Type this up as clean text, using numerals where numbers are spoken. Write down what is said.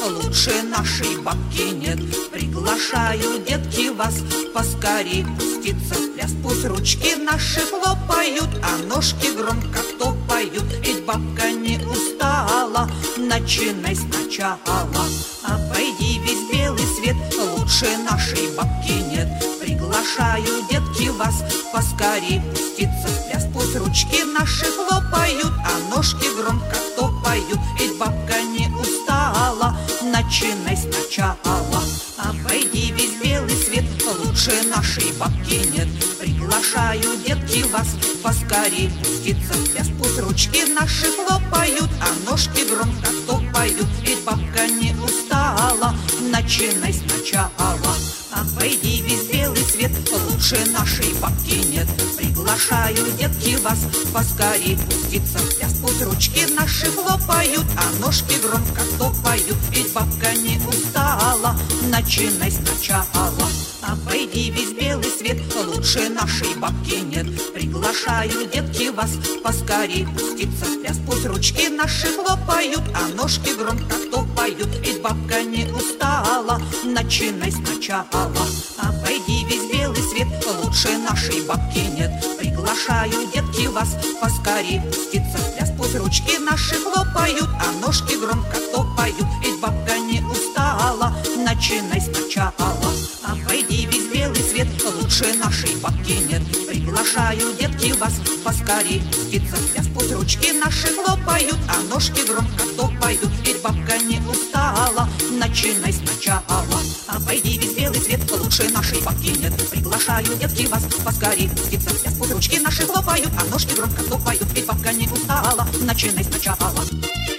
лучше нашей бабки нет. Приглашаю, детки, вас поскорей пуститься в пляс. Пусть ручки наши хлопают, а ножки громко топают. Ведь бабка не устала, начинай сначала. Обойди весь белый свет, лучше нашей бабки нет. Приглашаю, детки, вас поскорей пуститься в пляс. Пусть ручки наши хлопают, а ножки громко топают. Ведь бабка не устала, начинай сначала. Обойди весь белый свет, лучше нашей бабки нет. Приглашаю, детки, вас поскорей пуститься в пляс. Пусть ручки наши хлопают, а ножки громко топают. Ведь бабка не устала, начинай сначала. Обойди весь белый свет, лучше нашей бабки нет. Приглашаю, детки, вас поскорей пуститься в пляс. Пусть ручки наши хлопают, а ножки громко топают. Ведь бабка не устала, начинай сначала. Обойди весь белый свет, лучше нашей бабки нет. Приглашаю, детки, вас поскорей пуститься в пляс. Пусть ручки наши хлопают, а ножки громко топают. Ведь бабка не устала, начинай сначала. Обойди весь белый свет, лучше нашей бабки нет. Приглашаю, детки, вас поскорей пуститься в пляс. Пусть ручки наши хлопают, а ножки громко топают. Ведь бабка не устала, начинай сначала. Обойди весь белый свет, лучше нашей бабки нет. Приглашаю, детки, вас поскорей пуститься в пляс. Пусть ручки наши хлопают, а ножки громко топают. Ведь бабка не устала, начинай сначала. Обойди весь белый свет, лучше нашей бабки нет. Приглашаю, детки, вас поскорей пуститься в пляс. Пусть ручки наши хлопают, а ножки громко топают. Ведь бабка не устала, начинай сначала.